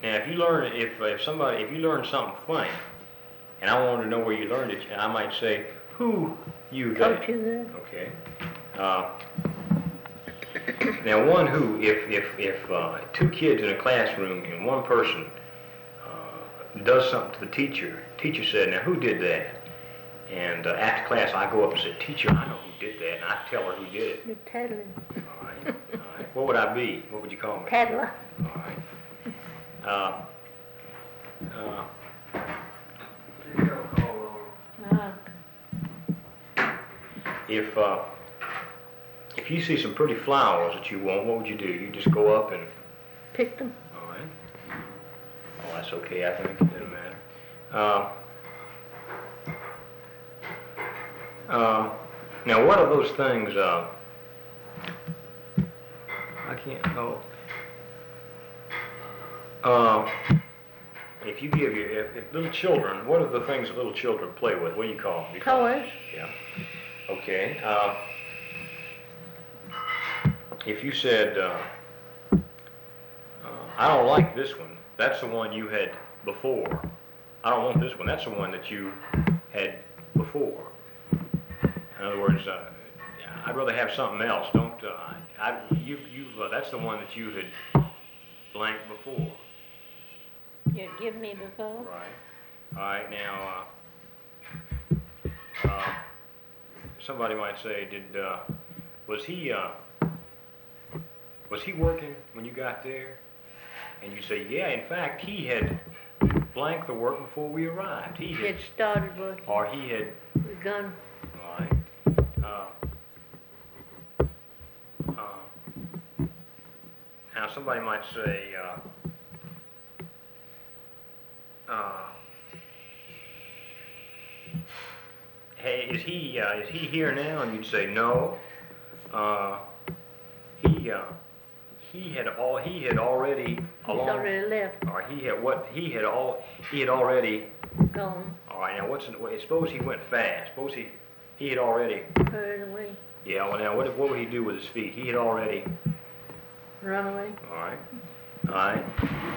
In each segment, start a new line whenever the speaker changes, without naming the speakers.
Now, if you learn, if you learn something funny, and I wanted to know where you learned it, I might say, who you that?
Taught you that?
Okay. Now, one who, if two kids in a classroom and one person does something to the teacher, teacher said, now who did that? And after class, I go up and say, teacher, I know who did that, and I tell her who did it.
You're tattling.
All right, all right. What would I be? What would you call me?
Tattler.
All right. Uh, if you see some pretty flowers that you want, what would you do? You just go up and
Pick them.
all right. Oh, that's okay. I think it doesn't matter. Now, what are those things? I can't know. If you give your if little children, what are the things that little children play with? What do you call them?
Toys.
Yeah. Okay. If you said, I don't like this one, that's the one you had before. I don't want this one, that's the one that you had before. In other words, I'd rather have something else. Don't, that's the one that you had blanked before.
You had given me before?
Right. All right, now, somebody might say, was he working when you got there? And you say, yeah, in fact, he had blanked the work before we arrived.
He had started working.
Or he had
begun.
All right. Now somebody might say, hey, is he here now? And you'd say no. He had already
He's already left.
Or he had already
Gone.
All right. Now suppose he went fast. Suppose he had already
hurried away.
Yeah. Well, now what would he do with his feet? He had already
run away.
All right. All right.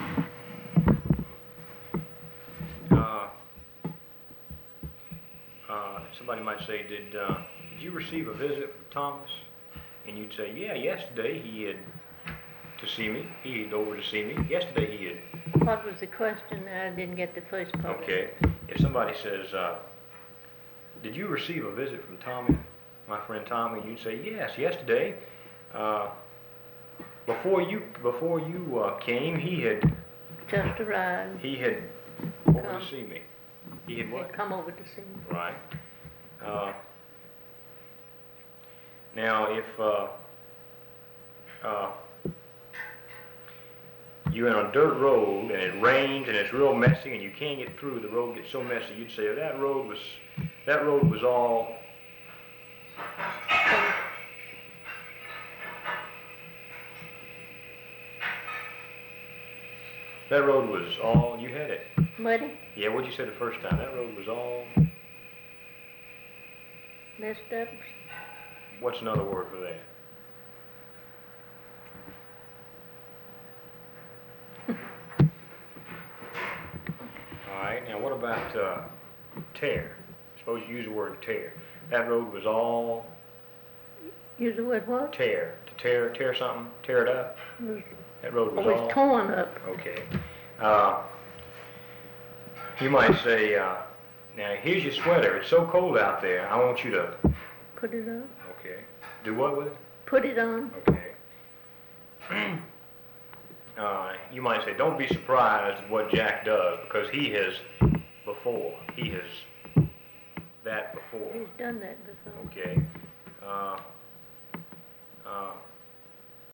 Somebody might say, did you receive a visit from Thomas? And you'd say, yeah, yesterday he had to see me. He had over to see me. Yesterday he had.
What was the question? I didn't get the first part.
Okay. If somebody says, did you receive a visit from Tommy, my friend Tommy? You'd say, yes, yesterday. Before you came, he had
just arrived.
He had over to see me. He had what?
Come over to see me.
Right. Now, if you're on a dirt road and it rains and it's real messy and you can't get through, the road gets so messy, you'd say that road was all you had it.
Muddy?
Yeah, what'd you say the first time? That road was all
messed up.
What's another word for that? All right, now what about tear? Suppose you use the word tear. That road was all...
Use the word what?
Tear. To tear something, tear it up. That road was all...
torn up.
Okay. You might say, now here's your sweater. It's so cold out there. I want you to...
Put it on.
Okay. Do what with it?
Put it on.
Okay. You might say, don't be surprised at what Jack does, because he has before. He has that before.
He's done that before.
Okay.